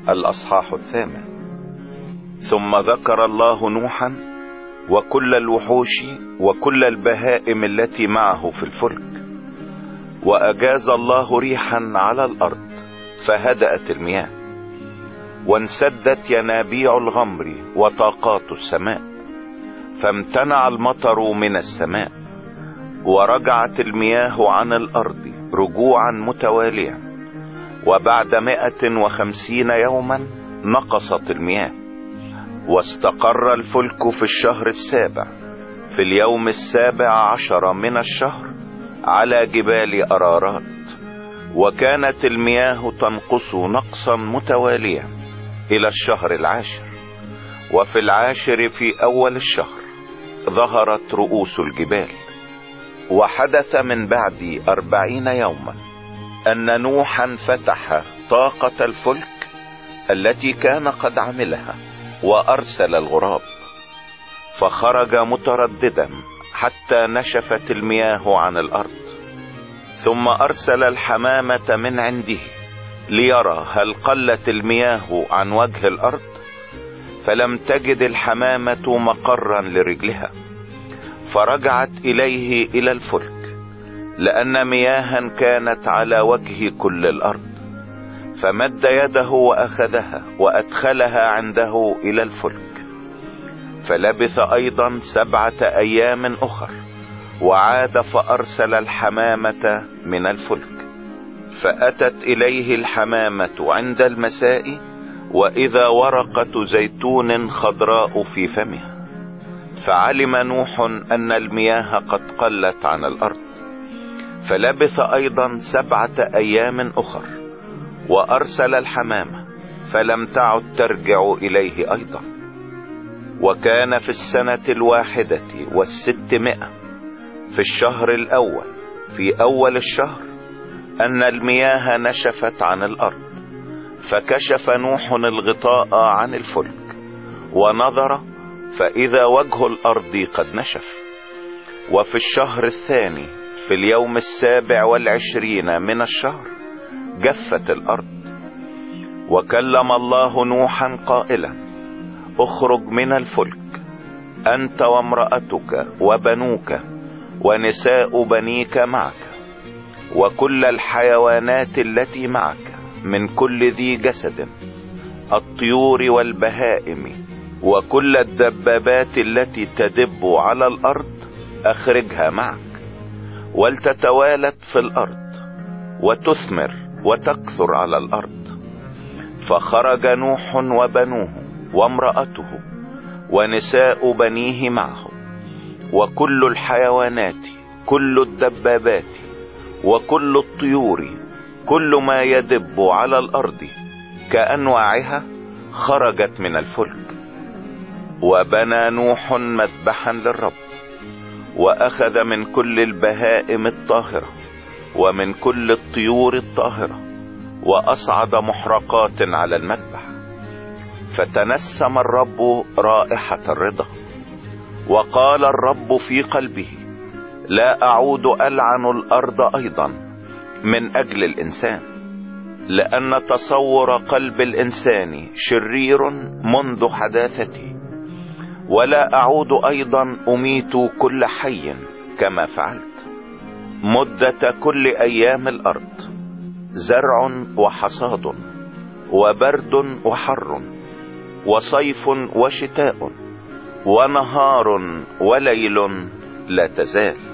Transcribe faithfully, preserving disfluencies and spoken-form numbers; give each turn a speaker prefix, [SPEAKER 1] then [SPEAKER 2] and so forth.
[SPEAKER 1] الأصحاح الثامن. ثم ذكر الله نوحا وكل الوحوش وكل البهائم التي معه في الفلك، وأجاز الله ريحا على الأرض فهدأت المياه، وانسدت ينابيع الغمر وطاقات السماء، فامتنع المطر من السماء، ورجعت المياه عن الأرض رجوعا متواليا. وبعد مائة وخمسين يوما نقصت المياه، واستقر الفلك في الشهر السابع في اليوم السابع عشر من الشهر على جبال أرارات. وكانت المياه تنقص نقصا متواليا إلى الشهر العاشر. وفي العاشر في أول الشهر ظهرت رؤوس الجبال. وحدث من بعد أربعين يوما أن نوحا فتح طاقة الفلك التي كان قد عملها، وأرسل الغراب، فخرج مترددا حتى نشفت المياه عن الأرض. ثم أرسل الحمامة من عنده ليرى هل قلت المياه عن وجه الأرض، فلم تجد الحمامة مقرا لرجلها، فرجعت إليه إلى الفلك، لأن مياها كانت على وجه كل الأرض. فمد يده وأخذها وأدخلها عنده إلى الفلك. فلبث أيضا سبعة أيام أخر، وعاد فأرسل الحمامة من الفلك. فأتت إليه الحمامة عند المساء، وإذا ورقة زيتون خضراء في فمها. فعلم نوح أن المياه قد قلت عن الأرض. فلبث أيضا سبعة أيام أخر، وأرسل الحمامة، فلم تعد ترجع إليه أيضا. وكان في السنة الواحدة والستمائة في الشهر الأول في أول الشهر أن المياه نشفت عن الأرض. فكشف نوح الغطاء عن الفلك ونظر، فإذا وجه الأرض قد نشف. وفي الشهر الثاني في اليوم السابع والعشرين من الشهر جفت الأرض. وكلم الله نوحا قائلا: اخرج من الفلك أنت وامرأتك وبنوك ونساء بنيك معك، وكل الحيوانات التي معك من كل ذي جسد، الطيور والبهائم، وكل الدبابات التي تدب على الأرض أخرجها معك، ولتتوالد في الأرض وتثمر وتكثر على الأرض. فخرج نوح وبنوه وامرأته ونساء بنيه معه، وكل الحيوانات، كل الدبابات، وكل الطيور، كل ما يدب على الأرض كأنواعها، خرجت من الفلك. وبنى نوح مذبحا للرب، وأخذ من كل البهائم الطاهرة ومن كل الطيور الطاهرة، وأصعد محرقات على المذبح. فتنسم الرب رائحة الرضا، وقال الرب في قلبه: لا أعود ألعن الأرض أيضا من أجل الإنسان، لأن تصور قلب الإنسان شرير منذ حداثته، ولا أعود أيضا أميت كل حي كما فعلت. مدة كل أيام الأرض زرع وحصاد، وبرد وحر، وصيف وشتاء، ونهار وليل لا تزال.